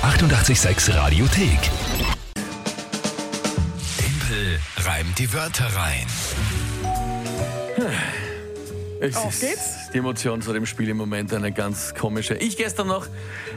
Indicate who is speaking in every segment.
Speaker 1: 886 Radiothek. Tempel reimt die Wörter rein.
Speaker 2: Auf geht's. Die Emotion zu dem Spiel im Moment eine ganz komische. Ich gestern noch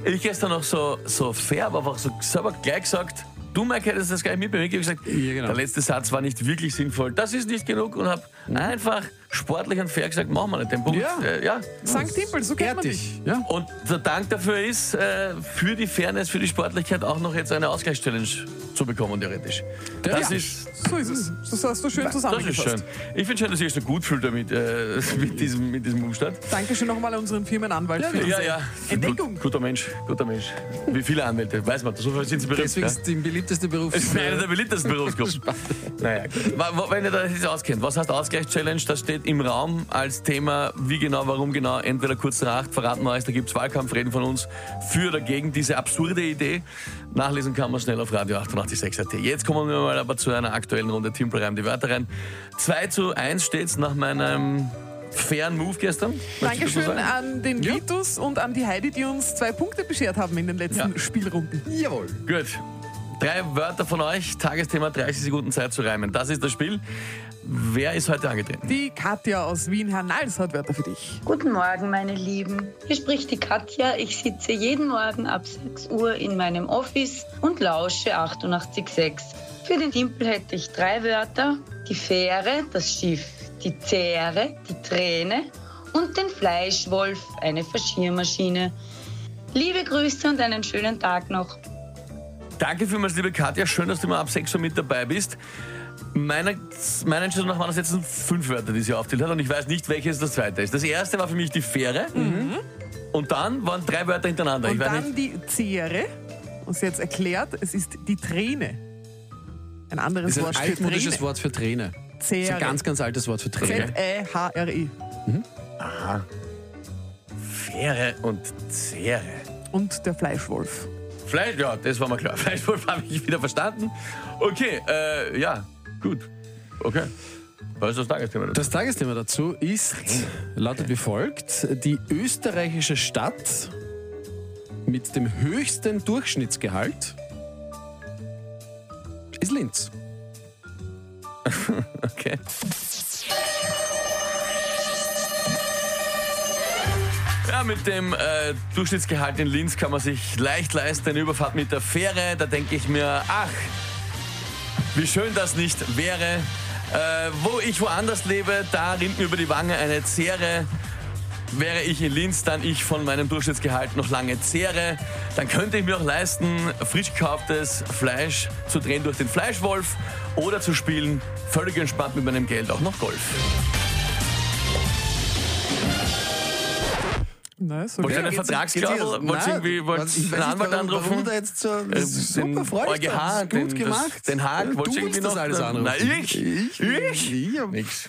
Speaker 2: so fair, aber einfach so selber gleich gesagt, du, Mike, hättest das gar nicht mitbekommen. Ich habe gesagt,
Speaker 3: Ja, genau.
Speaker 2: Der letzte Satz war nicht wirklich sinnvoll. Das ist nicht genug und habe einfach sportlich und fair gesagt, machen wir nicht den Punkt.
Speaker 3: Ja.
Speaker 4: St. Timpel, so kennt man dich.
Speaker 3: Ja.
Speaker 2: Und der Dank dafür ist, für die Fairness, für die Sportlichkeit auch noch jetzt eine Ausgleichschallenge zu bekommen, theoretisch. Das ist
Speaker 4: So ist es. Das hast du schön
Speaker 2: das ist
Speaker 4: zusammengefasst.
Speaker 2: schön. Ich finde schön, dass ihr euch so gut fühlt damit, mit diesem Umstand.
Speaker 4: Dankeschön nochmal an unseren Firmenanwalt für diese Entdeckung.
Speaker 2: Guter Mensch. Wie viele Anwälte, weiß man, so viel sind sie berühmt.
Speaker 3: Deswegen ist die beliebteste Beruf.
Speaker 2: Das ist einer der beliebtesten Berufsgruppen. Naja, gut. Wenn ihr das jetzt auskennt, was heißt Ausgleichschallenge? Das steht im Raum als Thema, wie genau, warum genau, entweder kurz nach 8 verraten wir euch, da gibt es Wahlkampfreden von uns für oder gegen diese absurde Idee. Nachlesen kann man schnell auf Radio 886.at. Jetzt kommen wir mal aber zu einer aktuellen Runde Timpel reimt die Wörter rein. 2:1 steht's nach meinem fairen Move gestern.
Speaker 4: Dankeschön an den Vitus und an die Heidi, die uns 2 Punkte beschert haben in den letzten Spielrunden.
Speaker 3: Jawohl.
Speaker 2: Gut. 3 Wörter von euch, Tagesthema 30 Sekunden Zeit zu reimen. Das ist das Spiel. Wer ist heute angetreten?
Speaker 4: Die Katja aus Wien, Herr Nals, hat Wörter für dich.
Speaker 5: Guten Morgen, meine Lieben. Hier spricht die Katja. Ich sitze jeden Morgen ab 6 Uhr in meinem Office und lausche 88.6. Für den Timpel hätte ich 3 Wörter. Die Fähre, das Schiff, die Zähre, die Träne und den Fleischwolf, eine Verschiermaschine. Liebe Grüße und einen schönen Tag noch.
Speaker 2: Danke vielmals, liebe Katja. Schön, dass du immer ab 6 Uhr mit dabei bist. Meiner Entscheidung nach waren das jetzt 5 Wörter, die sie aufgeteilt hat. Und ich weiß nicht, welches das zweite ist. Das erste war für mich die Fähre. Und dann waren 3 Wörter hintereinander.
Speaker 4: Und
Speaker 2: ich weiß
Speaker 4: dann
Speaker 2: nicht.
Speaker 4: die Zähre. Und sie hat erklärt, es ist die Träne. Ein anderes
Speaker 3: Das ist
Speaker 4: Wort
Speaker 3: ein
Speaker 4: für
Speaker 3: altmodisches
Speaker 4: Träne.
Speaker 3: Wort für Träne. Das ist
Speaker 4: Zähre.
Speaker 3: ein ganz, ganz altes Wort für Träne.
Speaker 4: Z-E-H-R-I.
Speaker 2: Fähre und Zähre.
Speaker 4: Und der Fleischwolf.
Speaker 2: Fleisch, ja, das war mir klar. Fleischwolf habe ich wieder verstanden. Okay, ja, gut. Okay. Was ist das Tagesthema dazu?
Speaker 3: Das Tagesthema dazu lautet wie folgt: Die österreichische Stadt mit dem höchsten Durchschnittsgehalt ist Linz.
Speaker 2: Okay. Ja, mit dem Durchschnittsgehalt in Linz kann man sich leicht leisten, eine Überfahrt mit der Fähre. Da denke ich mir, ach, wie schön das nicht wäre. Wo ich woanders lebe, da rinnt mir über die Wange eine Zähre. Wäre ich in Linz, dann ich von meinem Durchschnittsgehalt noch lange zehre, dann könnte ich mir auch leisten, frisch gekauftes Fleisch zu drehen durch den Fleischwolf oder zu spielen, völlig entspannt mit meinem Geld auch noch Golf.
Speaker 4: Na, so
Speaker 2: Wollt ihr
Speaker 4: ja,
Speaker 2: eine
Speaker 4: geht's-
Speaker 2: Vertragsklausel? Wollt ihr irgendwie einen Anwalt anrufen?
Speaker 3: Warum da jetzt so super freundlich.
Speaker 2: EuGH,
Speaker 3: Gut gemacht.
Speaker 2: Den Haag, wollt
Speaker 3: Du
Speaker 2: ihr irgendwie
Speaker 3: willst das
Speaker 2: noch?
Speaker 3: alles anrufen.
Speaker 2: Nein, ich?
Speaker 3: Ich?
Speaker 2: Nix.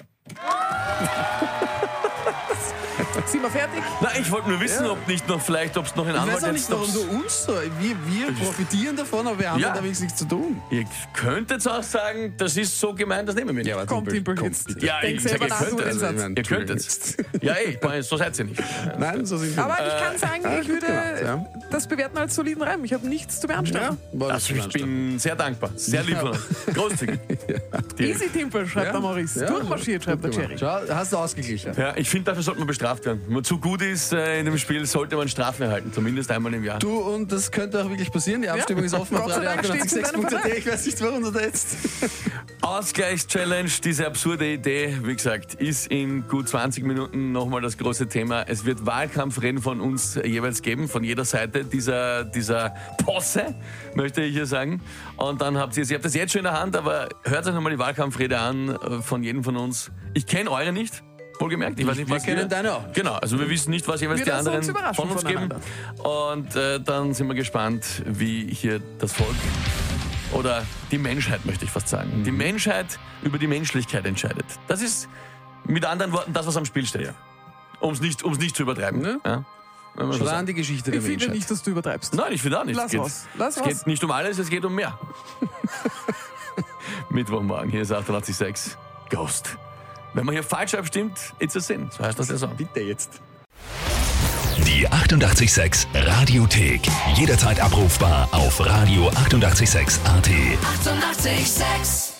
Speaker 4: Sind wir fertig?
Speaker 2: Na, ich wollte nur wissen, ob es noch einen
Speaker 3: Ich
Speaker 2: Anwalt
Speaker 3: weiß auch nicht, warum du uns so. Wir profitieren davon, aber wir haben
Speaker 2: Ja.
Speaker 3: damit nichts zu tun.
Speaker 2: Ihr könntet auch sagen, das ist so gemeint, das nehmen wir nicht.
Speaker 4: Komm, Timpel, jetzt.
Speaker 2: Ja,
Speaker 4: Denk
Speaker 2: ich sag,
Speaker 4: selber
Speaker 2: ihr
Speaker 4: nach,
Speaker 2: könnt
Speaker 4: du den
Speaker 2: es.
Speaker 4: Satz.
Speaker 2: Ihr könnt es. Ja, so seid ihr nicht.
Speaker 3: Nein, so sind wir.
Speaker 4: Aber ich kann sagen, ich
Speaker 3: gut
Speaker 4: würde
Speaker 3: gemacht, ja.
Speaker 4: das bewerten als soliden Reim. Ich habe nichts zu beanstanden.
Speaker 2: Ich bin sehr dankbar. Sehr lieb von euch. Großzügig.
Speaker 4: Easy Timpel, schreibt der Maurice. Durchmarschiert, schreibt der Jerry.
Speaker 3: Schau, hast du ausgeglichen.
Speaker 2: Ja, ich finde, dafür sollte man bestraft werden. Wenn man zu gut ist in dem Spiel, sollte man Strafen erhalten. Zumindest einmal im Jahr.
Speaker 3: Du, und das könnte auch wirklich passieren. Die Abstimmung ist offen auf
Speaker 4: Gott sei Dank steht's in deinem
Speaker 3: 886.at.
Speaker 4: Vertrag.
Speaker 3: Ich weiß nicht, warum du da jetzt...
Speaker 2: Ausgleichschallenge, diese absurde Idee, wie gesagt, ist in gut 20 Minuten nochmal das große Thema. Es wird Wahlkampfreden von uns jeweils geben, von jeder Seite dieser Posse, möchte ich hier sagen. Und dann habt ihr das jetzt schon in der Hand, aber hört euch nochmal die Wahlkampfrede an von jedem von uns. Ich kenne eure nicht. Wohlgemerkt, ich weiß nicht,
Speaker 3: Wir
Speaker 2: was
Speaker 3: kennen deine auch.
Speaker 2: Genau, also wir wissen nicht, was jeweils
Speaker 4: Wir
Speaker 2: die
Speaker 4: lassen
Speaker 2: anderen
Speaker 4: uns überraschen
Speaker 2: von uns geben. Und dann sind wir gespannt, wie hier das Volk oder die Menschheit, möchte ich fast sagen, die Menschheit über die Menschlichkeit entscheidet. Das ist mit anderen Worten das, was am Spiel steht. Um es nicht zu übertreiben.
Speaker 3: Ne?
Speaker 2: Ja? Wenn man so
Speaker 3: Schau
Speaker 2: sagt.
Speaker 3: an die Geschichte der
Speaker 4: Ich finde
Speaker 3: Menschheit.
Speaker 4: nicht, dass du übertreibst.
Speaker 2: Nein, ich finde auch nicht.
Speaker 4: Lass was. Lass
Speaker 2: es
Speaker 4: was.
Speaker 2: geht nicht um alles, es geht um mehr. Mittwochmorgen, hier ist 886 Ghost. Wenn man hier falsch abstimmt, it's a sin. So heißt das ja so.
Speaker 3: Bitte jetzt.
Speaker 1: Die 88,6 Radiothek. Jederzeit abrufbar auf radio886.at. 88,6.
Speaker 6: Eighty-eight, sex.